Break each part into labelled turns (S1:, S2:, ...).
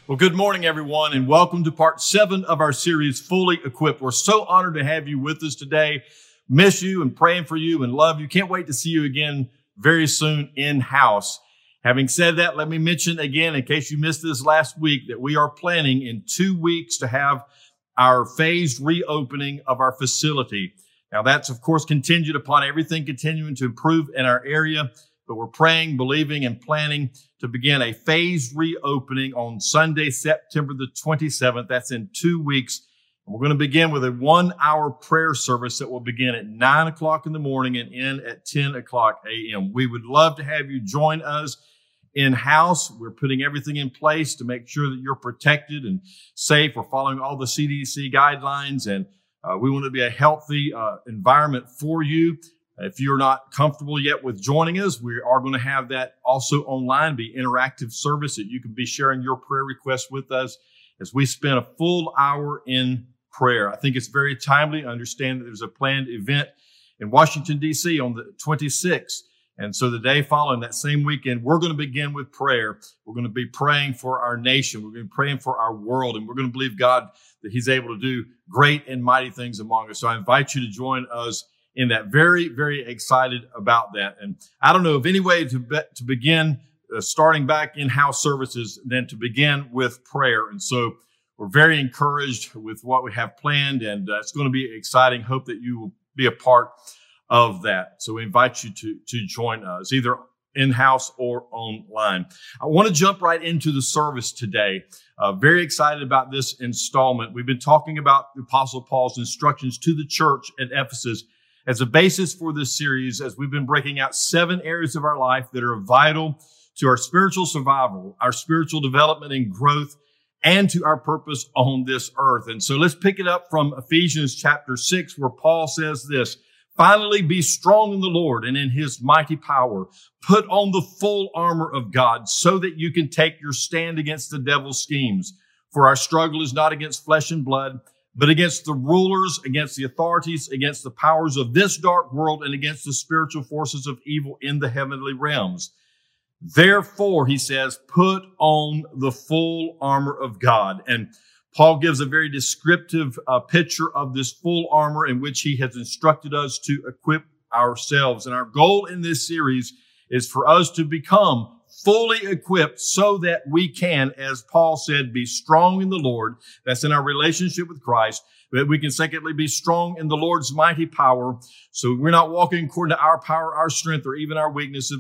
S1: Well, good morning, everyone, and welcome to part 7 of our series, Fully Equipped. We're so honored to have you with us today. Miss you and praying for you and love you. Can't wait to see you again very soon in-house. Having said that, let me mention again, in case you missed this last week, that we are planning in 2 weeks to have our phased reopening of our facility. Now, that's, of course, contingent upon everything continuing to improve in our area. But we're praying, believing, and planning to begin a phased reopening on Sunday, September the 27th. That's in 2 weeks. And we're going to begin with a 1-hour prayer service that will begin at 9 o'clock in the morning and end at 10 o'clock a.m. We would love to have you join us in-house. We're putting everything in place to make sure that you're protected and safe. We're following all the CDC guidelines, and we want it to be a healthy environment for you. If you're not comfortable yet with joining us, we are going to have that also online, be interactive service that you can be sharing your prayer requests with us as we spend a full hour in prayer. I think it's very timely. I understand that there's a planned event in Washington, D.C. on the 26th. And so the day following that same weekend, we're going to begin with prayer. We're going to be praying for our nation. We're going to be praying for our world. And we're going to believe God that He's able to do great and mighty things among us. So I invite you to join us in that. Very, very excited about that. And I don't know of any way to begin starting back in-house services than to begin with prayer. And so we're very encouraged with what we have planned, and it's going to be exciting. Hope that you will be a part of that. So we invite you to join us, either in-house or online. I want to jump right into the service today. Very excited about this installment. We've been talking about the Apostle Paul's instructions to the church at Ephesus as a basis for this series, as we've been breaking out 7 areas of our life that are vital to our spiritual survival, our spiritual development and growth, and to our purpose on this earth. And so let's pick it up from Ephesians chapter 6, where Paul says this: "Finally, be strong in the Lord and in His mighty power. Put on the full armor of God so that you can take your stand against the devil's schemes. For our struggle is not against flesh and blood, but against the rulers, against the authorities, against the powers of this dark world, and against the spiritual forces of evil in the heavenly realms. Therefore," he says, "put on the full armor of God." And Paul gives a very descriptive picture of this full armor in which he has instructed us to equip ourselves. And our goal in this series is for us to become fully equipped so that we can, as Paul said, be strong in the Lord. That's in our relationship with Christ. That we can, secondly, be strong in the Lord's mighty power. So we're not walking according to our power, our strength, or even our weaknesses,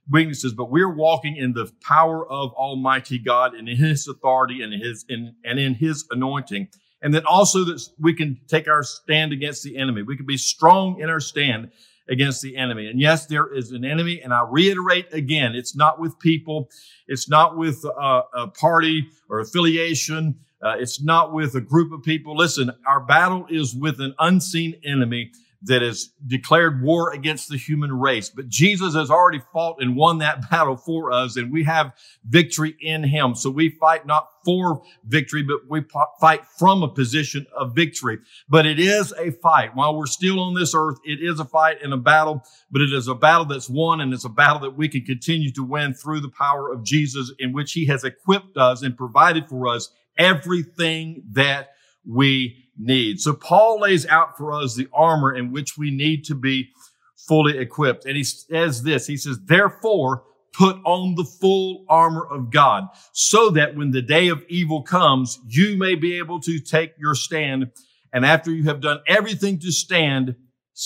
S1: but we're walking in the power of Almighty God and in His authority and in His anointing. And then also that we can take our stand against the enemy. We can be strong in our stand against the enemy. And yes, there is an enemy. And I reiterate again, it's not with people. It's not with a party or affiliation. It's not with a group of people. Listen, our battle is with an unseen enemy that has declared war against the human race. But Jesus has already fought and won that battle for us, and we have victory in Him. So we fight not for victory, but we fight from a position of victory. But it is a fight. While we're still on this earth, it is a fight and a battle, but it is a battle that's won, and it's a battle that we can continue to win through the power of Jesus, in which He has equipped us and provided for us everything that we need. So Paul lays out for us the armor in which we need to be fully equipped. And he says this, he says, "Therefore, put on the full armor of God so that when the day of evil comes, you may be able to take your stand. And after you have done everything to stand,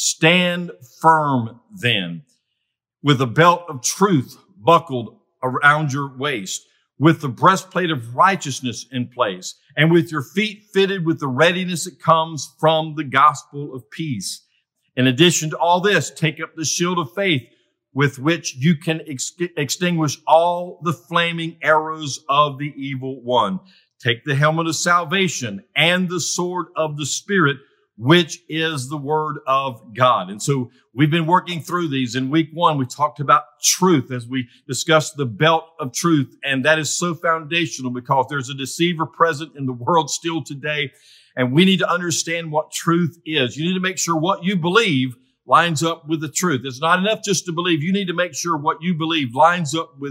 S1: stand firm then, with a belt of truth buckled around your waist, with the breastplate of righteousness in place, and with your feet fitted with the readiness that comes from the gospel of peace. In addition to all this, take up the shield of faith with which you can extinguish all the flaming arrows of the evil one. Take the helmet of salvation and the sword of the Spirit, which is the word of God." And so we've been working through these. In week 1, we talked about truth as we discussed the belt of truth. And that is so foundational because there's a deceiver present in the world still today. And we need to understand what truth is. You need to make sure what you believe lines up with the truth. It's not enough just to believe. You need to make sure what you believe lines up with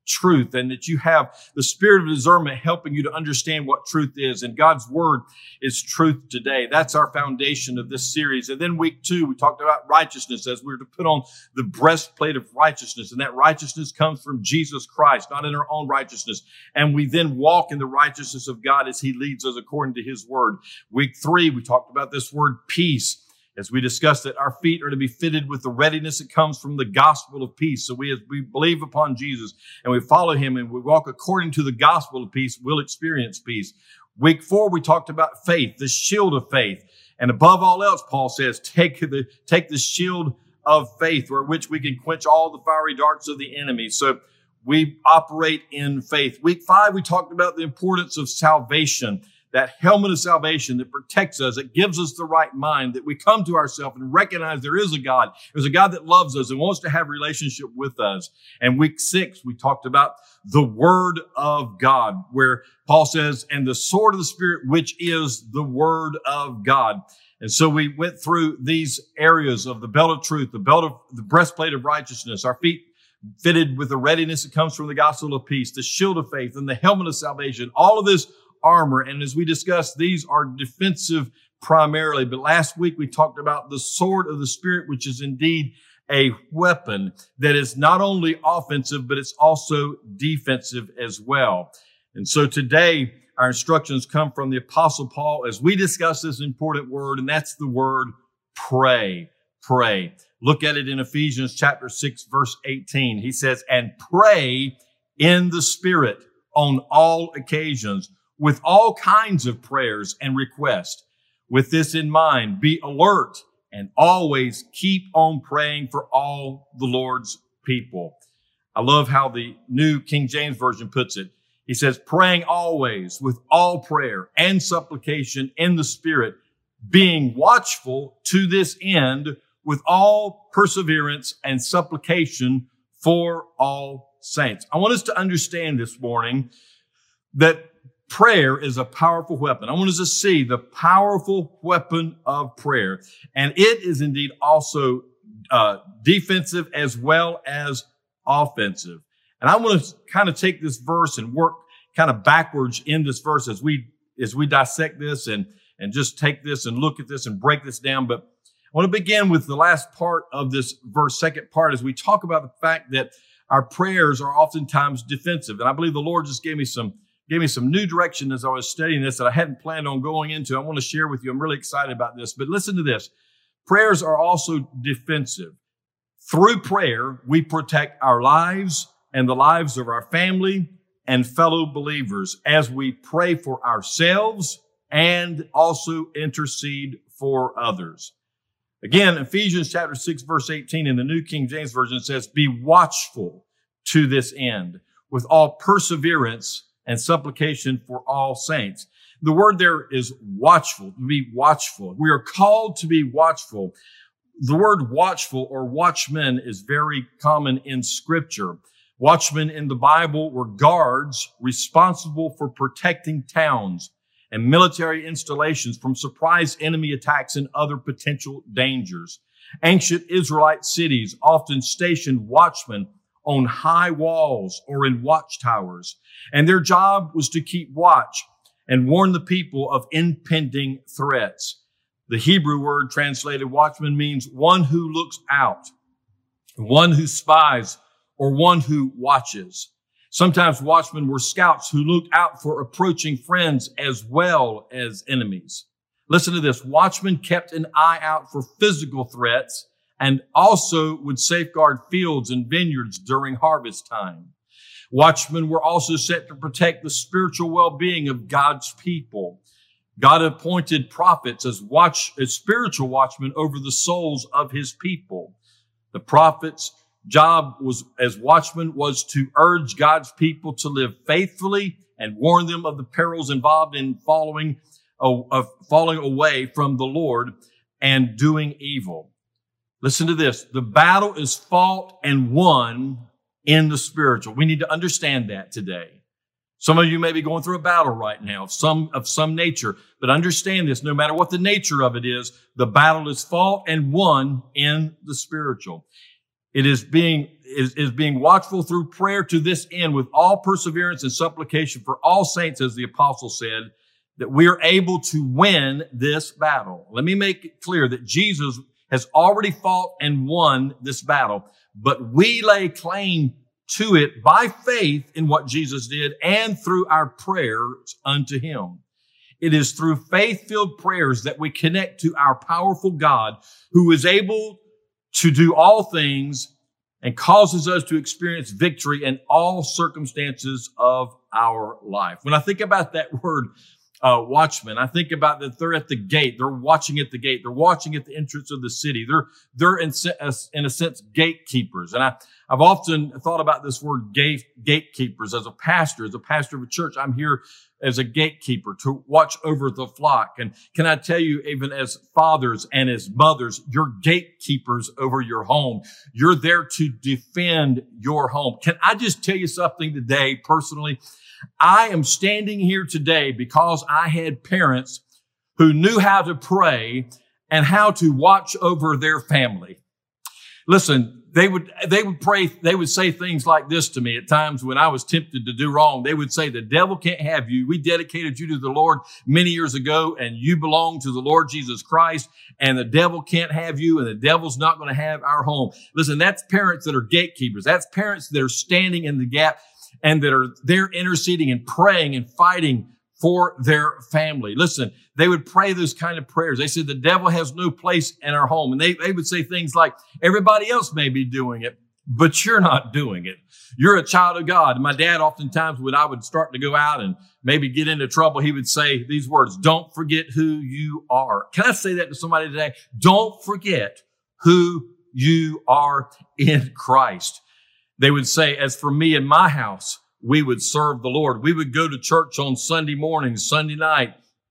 S1: truth, and that you have the spirit of discernment helping you to understand what truth is. And God's word is truth today. That's our foundation of this series. And then week 2, we talked about righteousness, as we were to put on the breastplate of righteousness. And that righteousness comes from Jesus Christ, not in our own righteousness. And we then walk in the righteousness of God as he leads us according to his word. Week 3, we talked about this word peace. As we discussed that our feet are to be fitted with the readiness that comes from the gospel of peace. So as we believe upon Jesus and we follow him and we walk according to the gospel of peace, we'll experience peace. Week 4, we talked about faith, the shield of faith. And above all else, Paul says, take the shield of faith, where which we can quench all the fiery darts of the enemy. So we operate in faith. Week 5, we talked about the importance of salvation. That helmet of salvation that protects us, that gives us the right mind, that we come to ourselves and recognize there is a God. There's a God that loves us and wants to have a relationship with us. And week 6, we talked about the word of God, where Paul says, and the sword of the Spirit, which is the word of God. And so we went through these areas of the belt of truth, the breastplate of righteousness, our feet fitted with the readiness that comes from the gospel of peace, the shield of faith, and the helmet of salvation. All of this armor. And as we discussed, these are defensive primarily. But last week we talked about the sword of the Spirit, which is indeed a weapon that is not only offensive, but it's also defensive as well. And so today our instructions come from the Apostle Paul as we discuss this important word, and that's the word pray. Pray. Look at it in Ephesians chapter 6, verse 18. He says, and pray in the Spirit on all occasions, with all kinds of prayers and requests. With this in mind, be alert and always keep on praying for all the Lord's people. I love how the New King James Version puts it. He says, praying always with all prayer and supplication in the Spirit, being watchful to this end with all perseverance and supplication for all saints. I want us to understand this morning that prayer is a powerful weapon. I want us to see the powerful weapon of prayer. And it is indeed also defensive as well as offensive. And I want to kind of take this verse and work kind of backwards in this verse as we dissect this and just take this and look at this and break this down. But I want to begin with the last part of this verse, second part, as we talk about the fact that our prayers are oftentimes defensive. And I believe the Lord just gave me some new direction as I was studying this that I hadn't planned on going into. I want to share with you. I'm really excited about this. But listen to this. Prayers are also defensive. Through prayer, we protect our lives and the lives of our family and fellow believers as we pray for ourselves and also intercede for others. Again, Ephesians chapter 6, verse 18 in the New King James Version says, be watchful to this end with all perseverance and supplication for all saints. The word there is watchful, to be watchful. We are called to be watchful. The word watchful or watchmen is very common in Scripture. Watchmen in the Bible were guards responsible for protecting towns and military installations from surprise enemy attacks and other potential dangers. Ancient Israelite cities often stationed watchmen on high walls or in watchtowers. And their job was to keep watch and warn the people of impending threats. The Hebrew word translated watchman means one who looks out, one who spies, or one who watches. Sometimes watchmen were scouts who looked out for approaching friends as well as enemies. Listen to this. Watchmen kept an eye out for physical threats and also would safeguard fields and vineyards during harvest time. Watchmen were also set to protect the spiritual well-being of God's people. God appointed prophets as spiritual watchmen over the souls of his people. The prophet's job as watchmen was to urge God's people to live faithfully and warn them of the perils involved in falling away from the Lord and doing evil. Listen to this. The battle is fought and won in the spiritual. We need to understand that today. Some of you may be going through a battle right now of some nature, but understand this. No matter what the nature of it is, the battle is fought and won in the spiritual. It is being watchful through prayer to this end with all perseverance and supplication for all saints, as the apostle said, that we are able to win this battle. Let me make it clear that Jesus has already fought and won this battle, but we lay claim to it by faith in what Jesus did and through our prayers unto him. It is through faith-filled prayers that we connect to our powerful God, who is able to do all things and causes us to experience victory in all circumstances of our life. When I think about that word, watchmen, I think about that they're at the gate. They're watching at the gate. They're watching at the entrance of the city. They're in a sense gatekeepers. And I've often thought about this word gatekeepers as a pastor of a church. I'm here as a gatekeeper to watch over the flock. And can I tell you, even as fathers and as mothers, you're gatekeepers over your home. You're there to defend your home. Can I just tell you something today personally? I am standing here today because I had parents who knew how to pray and how to watch over their family. Listen, they would pray. They would say things like this to me at times when I was tempted to do wrong. They would say, the devil can't have you. We dedicated you to the Lord many years ago, and you belong to the Lord Jesus Christ, and the devil can't have you, and the devil's not going to have our home. Listen, that's parents that are gatekeepers. That's parents that are standing in the gap and that are there interceding and praying and fighting for their family. Listen, they would pray those kind of prayers. They said the devil has no place in our home. And they would say things like, everybody else may be doing it, but you're not doing it. You're a child of God. And my dad oftentimes, when I would start to go out and maybe get into trouble, he would say these words, don't forget who you are. Can I say that to somebody today? Don't forget who you are in Christ. They would say, as for me and my house, we would serve the Lord. We would go to church on Sunday morning, Sunday night,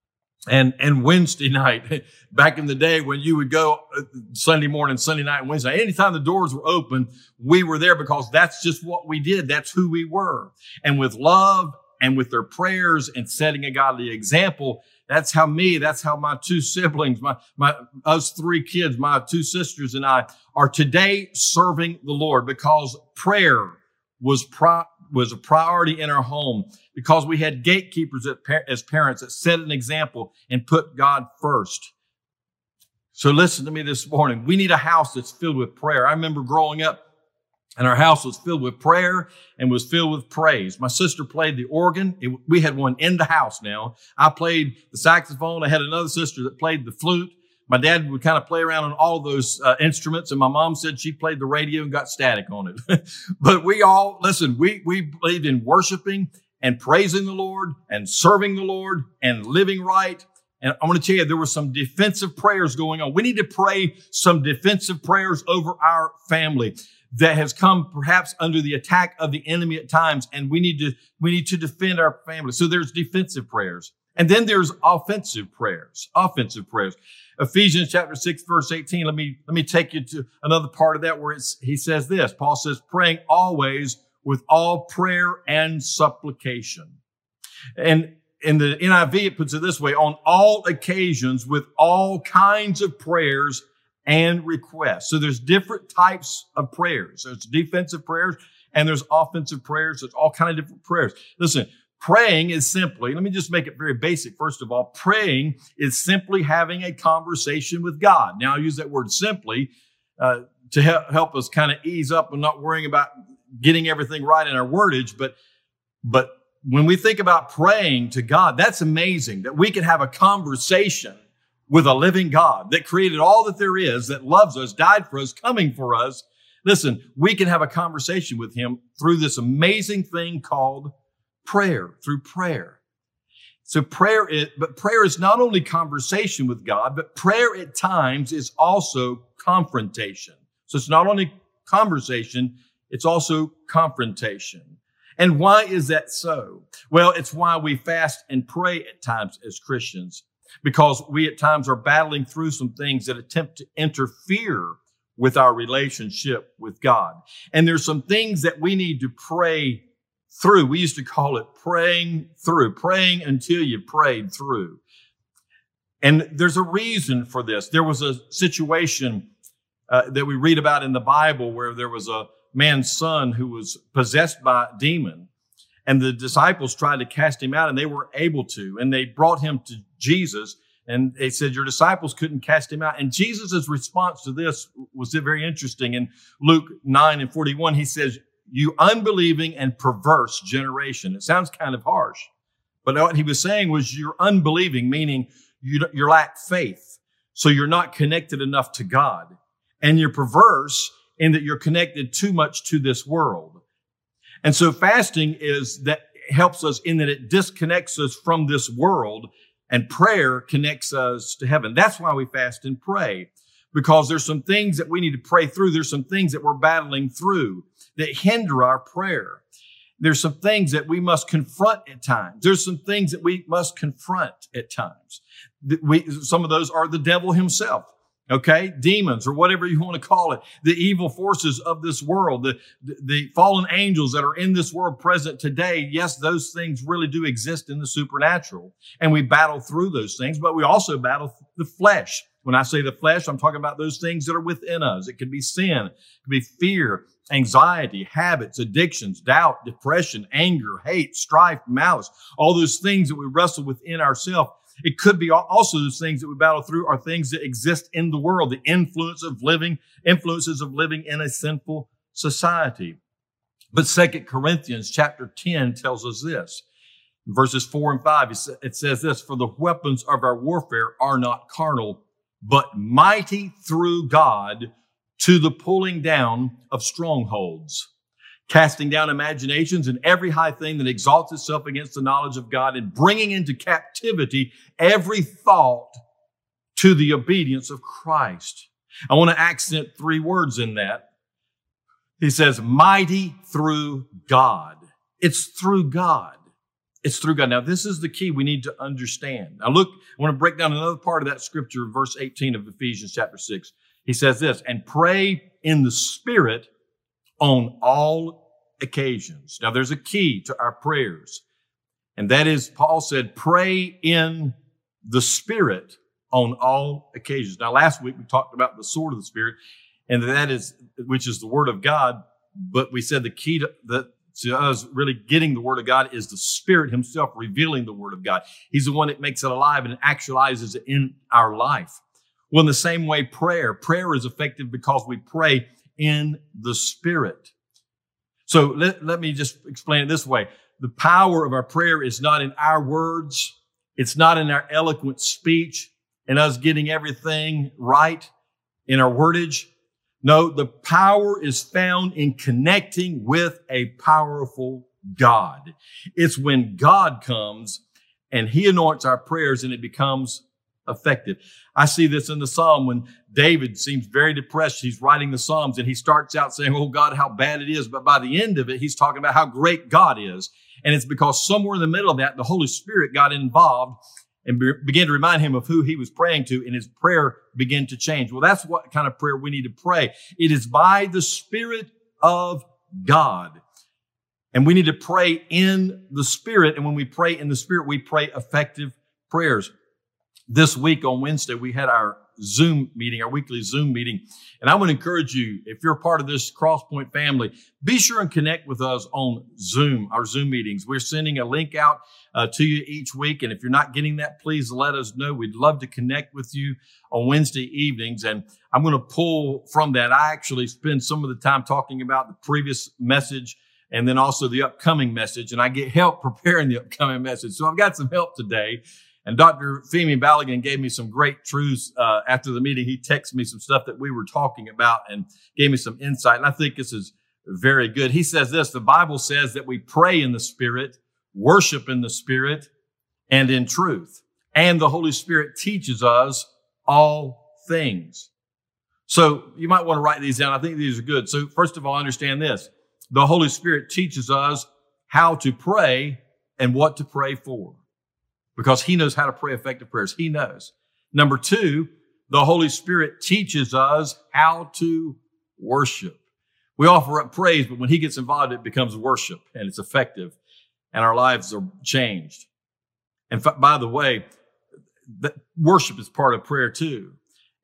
S1: and Wednesday night. Back in the day when you would go Sunday morning, Sunday night, and Wednesday night, anytime the doors were open, we were there because that's just what we did. That's who we were. And with love and with their prayers and setting a godly example, that's how my two siblings, us three kids, my two sisters and I are today serving the Lord, because prayer was a priority in our home, because we had gatekeepers as parents that set an example and put God first. So listen to me this morning. We need a house that's filled with prayer. I remember growing up, and our house was filled with prayer and was filled with praise. My sister played the organ. We had one in the house now. I played the saxophone. I had another sister that played the flute. My dad would kind of play around on all those instruments, and my mom said she played the radio and got static on it. But we believed in worshiping and praising the Lord and serving the Lord and living right. And I want to tell you, there were some defensive prayers going on. We need to pray some defensive prayers over our family that has come perhaps under the attack of the enemy at times, and we need to defend our family. So there's defensive prayers. And then there's offensive prayers. Ephesians chapter 6, verse 18. Let me take you to another part of that where he says this. Paul says, praying always with all prayer and supplication. And in the NIV, it puts it this way, on all occasions with all kinds of prayers and requests. So there's different types of prayers. There's defensive prayers and there's offensive prayers. There's all kinds of different prayers. Listen, praying is simply, let me just make it very basic. First of all, praying is simply having a conversation with God. Now, I use that word simply to help us kind of ease up and not worrying about getting everything right in our wordage. But when we think about praying to God, that's amazing that we can have a conversation with a living God that created all that there is, that loves us, died for us, coming for us. Listen, we can have a conversation with him through this amazing thing called prayer, through prayer. So prayer is not only conversation with God, but prayer at times is also confrontation. So it's not only conversation, it's also confrontation. And why is that so? Well, it's why we fast and pray at times as Christians, because we at times are battling through some things that attempt to interfere with our relationship with God. And there's some things that we need to pray through. We used to call it praying through, praying until you prayed through. And there's a reason for this. There was a situation that we read about in the Bible where there was a man's son who was possessed by a demon. And the disciples tried to cast him out and they weren't able to. And they brought him to Jesus and they said, your disciples couldn't cast him out. And Jesus' response to this was very interesting. In Luke 9:41, he says, you unbelieving and perverse generation. It sounds kind of harsh, but what he was saying was you're unbelieving, meaning you lack faith. So you're not connected enough to God. And you're perverse in that you're connected too much to this world. And so fasting helps us in that it disconnects us from this world, and prayer connects us to heaven. That's why we fast and pray, because there's some things that we need to pray through. There's some things that we're battling through that hinder our prayer. There's some things that we must confront at times. There's some things that we must confront at times. Some of those are the devil himself. Okay, demons or whatever you want to call it, the evil forces of this world, the fallen angels that are in this world present today. Yes, those things really do exist in the supernatural, and we battle through those things, but we also battle the flesh. When I say the flesh, I'm talking about those things that are within us. It could be sin, it could be fear, anxiety, habits, addictions, doubt, depression, anger, hate, strife, malice, all those things that we wrestle within ourselves. It could be also those things that we battle through are things that exist in the world, the influences of living in a sinful society. But 2 Corinthians chapter 10 tells us this. In verses 4 and 5, it says this, for the weapons of our warfare are not carnal, but mighty through God to the pulling down of strongholds, casting down imaginations and every high thing that exalts itself against the knowledge of God, and bringing into captivity every thought to the obedience of Christ. I want to accent 3 words in that. He says, mighty through God. It's through God. It's through God. Now, this is the key we need to understand. Now, look, I want to break down another part of that scripture, verse 18 of Ephesians chapter 6. He says this, and pray in the Spirit on all occasions. Now, there's a key to our prayers, and that is, Paul said, pray in the Spirit on all occasions. Now, last week we talked about the sword of the Spirit, and which is the Word of God, but we said the key to us really getting the Word of God is the Spirit himself revealing the Word of God. He's the one that makes it alive and actualizes it in our life. Well, in the same way, prayer is effective because we pray in the Spirit. So let me just explain it this way. The power of our prayer is not in our words. It's not in our eloquent speech and us getting everything right in our wordage. No, the power is found in connecting with a powerful God. It's when God comes and he anoints our prayers and it becomes effective. I see this in the Psalm when David seems very depressed. He's writing the Psalms and he starts out saying, oh God, how bad it is. But by the end of it, he's talking about how great God is. And it's because somewhere in the middle of that, the Holy Spirit got involved and began to remind him of who he was praying to, and his prayer began to change. Well, that's what kind of prayer we need to pray. It is by the Spirit of God. And we need to pray in the Spirit. And when we pray in the Spirit, we pray effective prayers. This week on Wednesday, we had our Zoom meeting, our weekly Zoom meeting. And I want to encourage you, if you're a part of this Crosspoint family, be sure and connect with us on Zoom, our Zoom meetings. We're sending a link out to you each week. And if you're not getting that, please let us know. We'd love to connect with you on Wednesday evenings. And I'm going to pull from that. I actually spend some of the time talking about the previous message and then also the upcoming message. And I get help preparing the upcoming message. So I've got some help today. And Dr. Femi Balogun gave me some great truths after the meeting. He texted me some stuff that we were talking about and gave me some insight. And I think this is very good. He says this, the Bible says that we pray in the Spirit, worship in the Spirit, and in truth. And the Holy Spirit teaches us all things. So you might want to write these down. I think these are good. So first of all, understand this. The Holy Spirit teaches us how to pray and what to pray for, because he knows how to pray effective prayers. He knows. Number 2, the Holy Spirit teaches us how to worship. We offer up praise, but when he gets involved, it becomes worship and it's effective and our lives are changed. And by the way, worship is part of prayer too.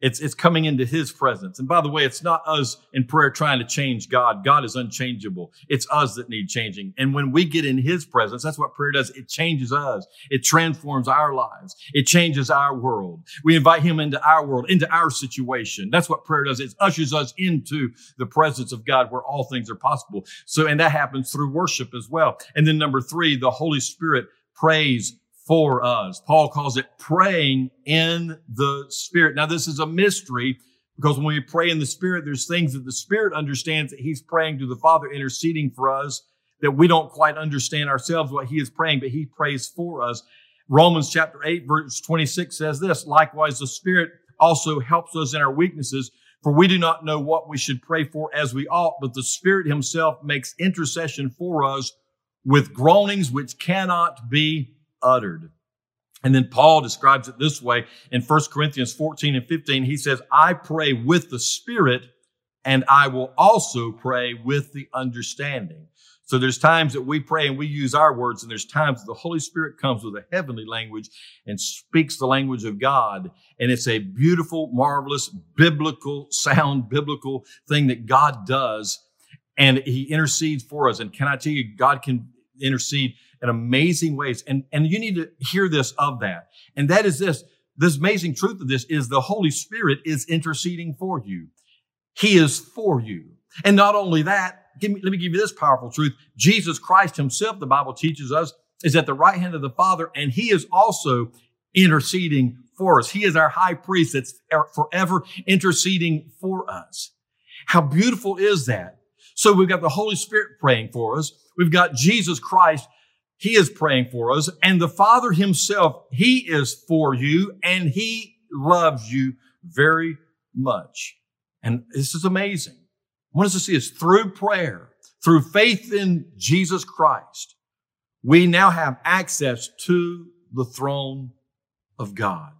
S1: It's coming into his presence. And by the way, it's not us in prayer trying to change God. God is unchangeable. It's us that need changing. And when we get in his presence, that's what prayer does. It changes us. It transforms our lives. It changes our world. We invite him into our world, into our situation. That's what prayer does. It ushers us into the presence of God where all things are possible. So, and that happens through worship as well. And then number 3, the Holy Spirit prays for us. Paul calls it praying in the Spirit. Now, this is a mystery because when we pray in the Spirit, there's things that the Spirit understands that he's praying to the Father, interceding for us, that we don't quite understand ourselves what he is praying, but he prays for us. Romans chapter 8, verse 26 says this, likewise, the Spirit also helps us in our weaknesses, for we do not know what we should pray for as we ought, but the Spirit himself makes intercession for us with groanings which cannot be uttered. And then Paul describes it this way in 1 Corinthians 14 and 15. He says, I pray with the Spirit, and I will also pray with the understanding. So there's times that we pray and we use our words, and there's times that the Holy Spirit comes with a heavenly language and speaks the language of God. And it's a beautiful, marvelous, biblical, sound, biblical thing that God does. And he intercedes for us. And can I tell you, God can intercede in amazing ways. And you need to hear this of that. And that is this amazing truth of this is the Holy Spirit is interceding for you. He is for you. And not only that, let me give you this powerful truth. Jesus Christ himself, the Bible teaches us, is at the right hand of the Father, and he is also interceding for us. He is our high priest that's forever interceding for us. How beautiful is that? So we've got the Holy Spirit praying for us. We've got Jesus Christ. He is praying for us. And the Father himself, he is for you and he loves you very much. And this is amazing. I want us to see this through prayer, through faith in Jesus Christ. We now have access to the throne of God,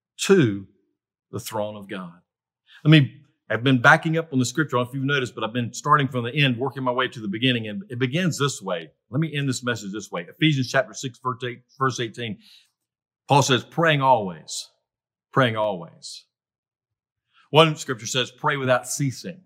S1: to the throne of God. I've been backing up on the scripture. I don't know if you've noticed, but I've been starting from the end, working my way to the beginning. And it begins this way. Let me end this message this way. Ephesians chapter 6, verse 18. Paul says, praying always. Praying always. One scripture says, pray without ceasing.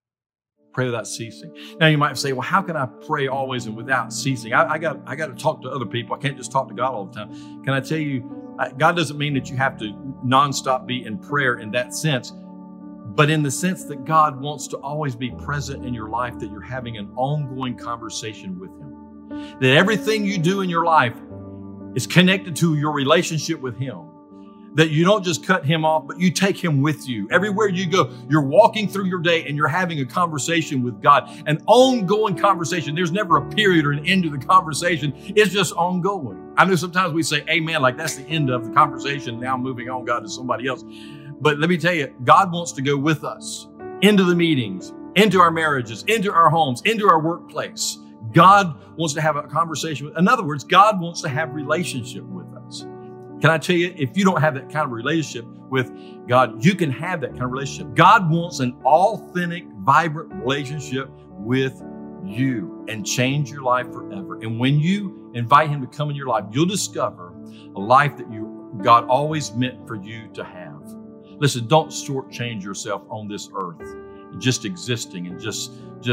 S1: Pray without ceasing. Now you might say, well, how can I pray always and without ceasing? I got to talk to other people. I can't just talk to God all the time. Can I tell you, God doesn't mean that you have to nonstop be in prayer in that sense, but in the sense that God wants to always be present in your life, that you're having an ongoing conversation with him. That everything you do in your life is connected to your relationship with him. That you don't just cut him off, but you take him with you. Everywhere you go, you're walking through your day and you're having a conversation with God, an ongoing conversation. There's never a period or an end to the conversation. It's just ongoing. I know sometimes we say, amen, like that's the end of the conversation. Now I'm moving on, God, to somebody else. But let me tell you, God wants to go with us into the meetings, into our marriages, into our homes, into our workplace. God wants to have a conversation. In other words, God wants to have relationship with us. Can I tell you, if you don't have that kind of relationship with God, you can have that kind of relationship. God wants an authentic, vibrant relationship with you and change your life forever. And when you invite him to come in your life, you'll discover a life that God always meant for you to have. Listen, don't shortchange yourself on this earth, just existing and just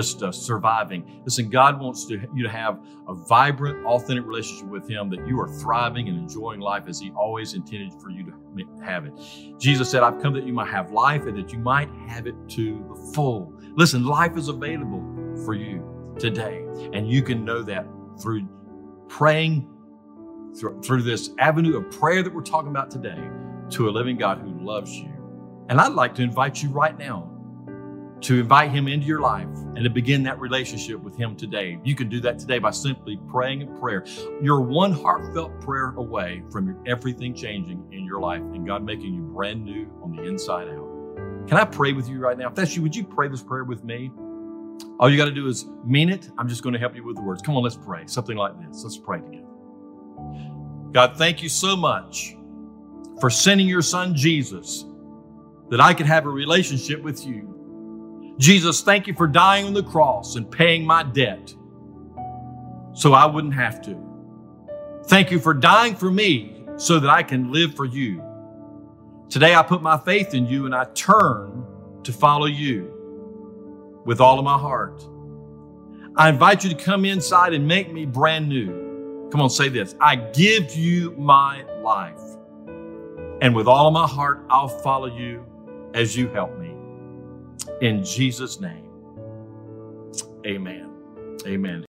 S1: surviving. Listen, God wants you to have a vibrant, authentic relationship with him, that you are thriving and enjoying life as he always intended for you to have it. Jesus said, I've come that you might have life and that you might have it to the full. Listen, life is available for you today, and you can know that through praying, through this avenue of prayer that we're talking about today, to a living God who loves you. And I'd like to invite you right now to invite him into your life and to begin that relationship with him today. You can do that today by simply praying a prayer. You're one heartfelt prayer away from everything changing in your life and God making you brand new on the inside out. Can I pray with you right now? If that's you, would you pray this prayer with me? All you got to do is mean it. I'm just going to help you with the words. Come on, let's pray. Something like this. Let's pray together. God, thank you so much for sending your son, Jesus, that I could have a relationship with you. Jesus, thank you for dying on the cross and paying my debt so I wouldn't have to. Thank you for dying for me so that I can live for you. Today I put my faith in you and I turn to follow you with all of my heart. I invite you to come inside and make me brand new. Come on, say this. I give you my life. And with all of my heart, I'll follow you as you help me. In Jesus' name, amen. Amen.